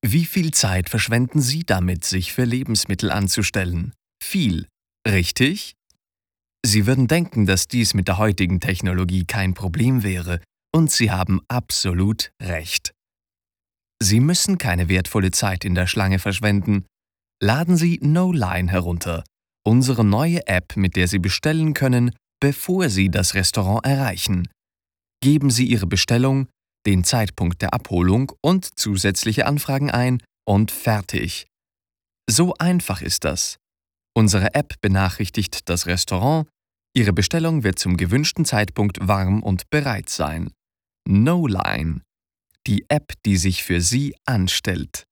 Wie viel Zeit verschwenden Sie damit, sich für Lebensmittel anzustellen? Viel, richtig? Sie würden denken, dass dies mit der heutigen Technologie kein Problem wäre, und Sie haben absolut recht. Sie müssen keine wertvolle Zeit in der Schlange verschwenden. Laden Sie No-Line herunter, unsere neue App, mit der Sie bestellen können, bevor Sie das Restaurant erreichen. Geben Sie Ihre Bestellung, den Zeitpunkt der Abholung und zusätzliche Anfragen ein und fertig. So einfach ist das. Unsere App benachrichtigt das Restaurant, Ihre Bestellung wird zum gewünschten Zeitpunkt warm und bereit sein. No-Line, die App, die sich für Sie anstellt.